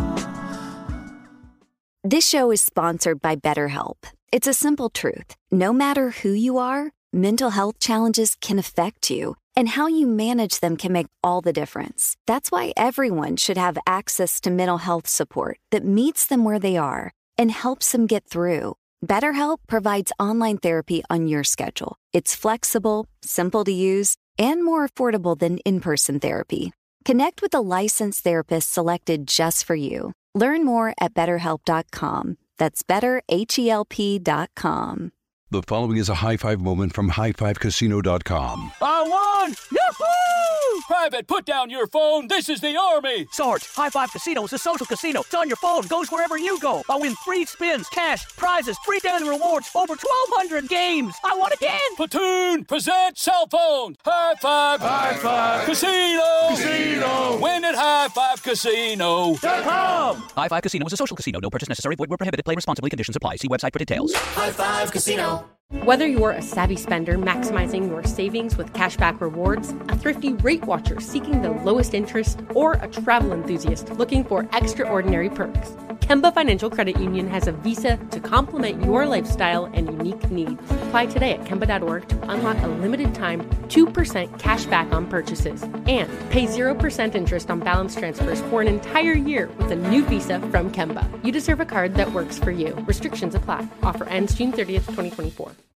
This show is sponsored by BetterHelp. It's a simple truth. No matter who you are, mental health challenges can affect you, and how you manage them can make all the difference. That's why everyone should have access to mental health support that meets them where they are and helps them get through. BetterHelp provides online therapy on your schedule. It's flexible, simple to use, and more affordable than in-person therapy. Connect with a licensed therapist selected just for you. Learn more at better help dot com. That's better help dot com. The following is a high five moment from high five casino dot com. I won! Yahoo! Private, put down your phone. This is the Army. Sarge, High Five Casino is a social casino. It's on your phone. Goes wherever you go. I win free spins, cash, prizes, free daily rewards, over twelve hundred games. I won again. Platoon, present cell phone. High Five. High Five. Casino. Casino. Win at high five casino dot com. High Five Casino is a social casino. No purchase necessary. Void where prohibited. Play responsibly. Conditions apply. See website for details. High Five Casino. Whether you're a savvy spender maximizing your savings with cashback rewards, a thrifty rate watcher seeking the lowest interest, or a travel enthusiast looking for extraordinary perks, Kemba Financial Credit Union has a visa to complement your lifestyle and unique needs. Apply today at Kemba dot org to unlock a limited time two percent cash back on purchases and pay zero percent interest on balance transfers for an entire year with a new visa from Kemba. You deserve a card that works for you. Restrictions apply. Offer ends June thirtieth, twenty twenty-four.